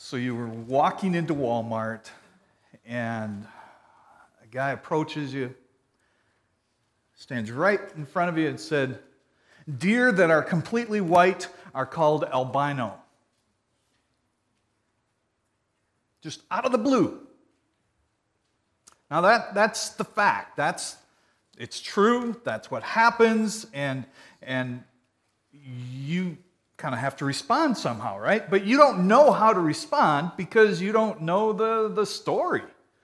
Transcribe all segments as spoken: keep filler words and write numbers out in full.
So you were walking into Walmart, and a guy approaches you, stands right in front of you and said, "Deer that are completely white are called albino." Just out of the blue. Now that, that's the fact. That's, it's true. That's what happens, and, and you kind of have to respond somehow, right? But you don't know how to respond because you don't know the, the story,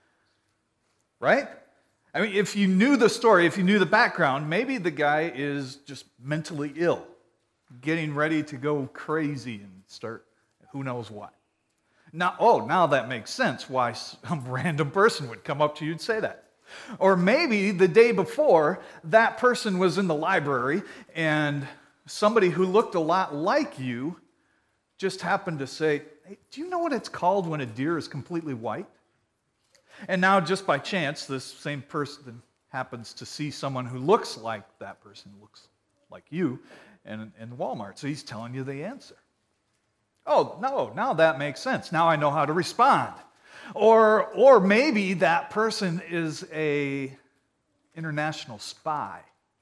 right? I mean, if you knew the story, if you knew the background, maybe the guy is just mentally ill, getting ready to go crazy and start who knows what. Now, oh, now that makes sense why some random person would come up to you and say that. Or maybe the day before, that person was in the library and somebody who looked a lot like you just happened to say, "Hey, do you know what it's called when a deer is completely white?" And now, just by chance, this same person happens to see someone who looks like that person, looks like you, in, in Walmart. So he's telling you the answer. Oh, no, now that makes sense. Now I know how to respond. Or, or maybe that person is a international spy.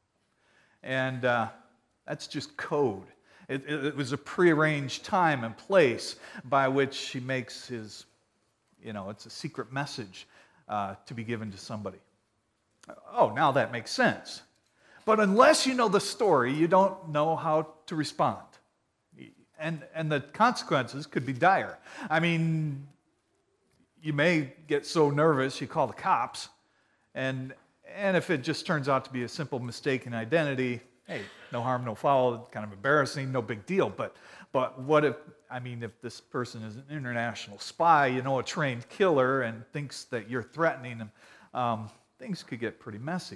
And uh, that's just code. It, it, it was a prearranged time and place by which he makes his, you know, it's a secret message uh, to be given to somebody. Oh, now that makes sense. But unless you know the story, you don't know how to respond. And, and the consequences could be dire. I mean, you may get so nervous you call the cops, and, and if it just turns out to be a simple mistake in identity, hey, no harm, no foul, kind of embarrassing, no big deal. But, but what if, I mean, if this person is an international spy, you know, a trained killer, and thinks that you're threatening him, um, things could get pretty messy.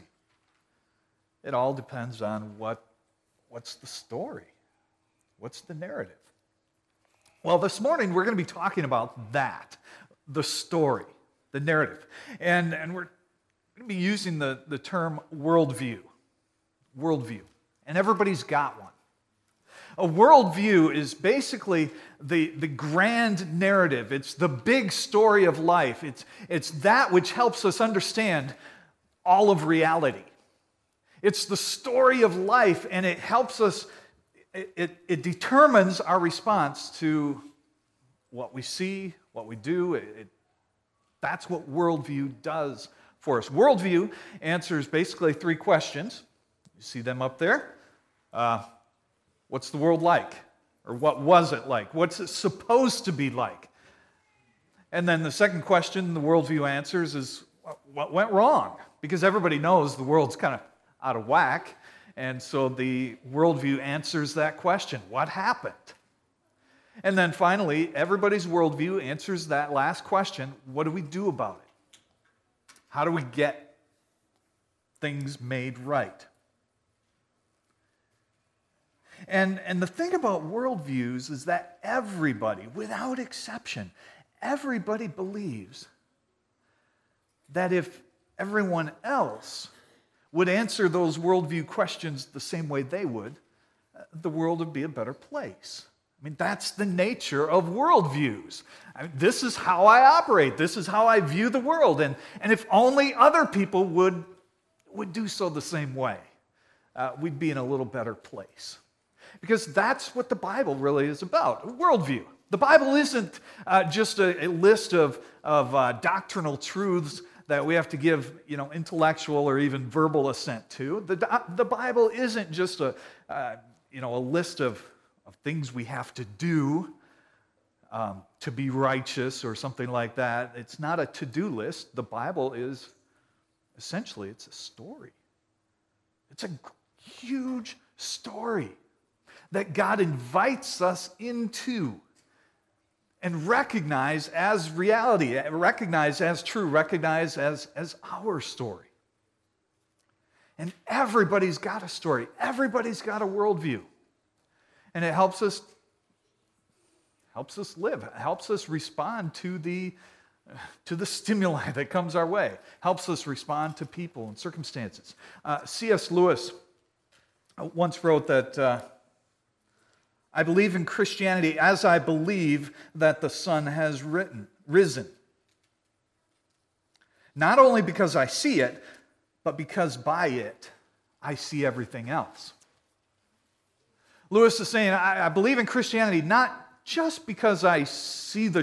It all depends on what, what's the story. What's the narrative? Well, this morning we're going to be talking about that, the story, the narrative. And, and we're going to be using the, the term worldview. Worldview. And everybody's got one. A worldview is basically the, the grand narrative. It's the big story of life. It's, it's that which helps us understand all of reality. It's the story of life, and it helps us, it, it, it determines our response to what we see, what we do. It, it, that's what worldview does for us. Worldview answers basically three questions. You see them up there? Uh, what's the world like? Or what was it like? What's it supposed to be like? And then the second question the worldview answers is, what went wrong? Because everybody knows the world's kind of out of whack, and so the worldview answers that question. What happened? And then finally, everybody's worldview answers that last question. What do we do about it? How do we get things made right? And, and the thing about worldviews is that everybody, without exception, everybody believes that if everyone else would answer those worldview questions the same way they would, the world would be a better place. I mean, that's the nature of worldviews. I mean, this is how I operate. This is how I view the world. And, and if only other people would, would do so the same way, uh, we'd be in a little better place. Because that's what the Bible really is about, a worldview. The Bible isn't uh, just a, a list of, of uh, doctrinal truths that we have to give, you know, intellectual or even verbal assent to. The, the Bible isn't just a, uh, you know, a list of, of things we have to do um, to be righteous or something like that. It's not a to-do list. The Bible is, essentially, it's a story. It's a huge story that God invites us into and recognize as reality, recognize as true, recognize as, as our story. And everybody's got a story. Everybody's got a worldview. And it helps us, helps us live. It helps us respond to the, to the stimuli that comes our way. Helps us respond to people and circumstances. Uh, C S Lewis once wrote that uh, I believe in Christianity as I believe that the sun has written, risen. Not only because I see it, but because by it, I see everything else. Lewis is saying, I, I believe in Christianity not just because I see the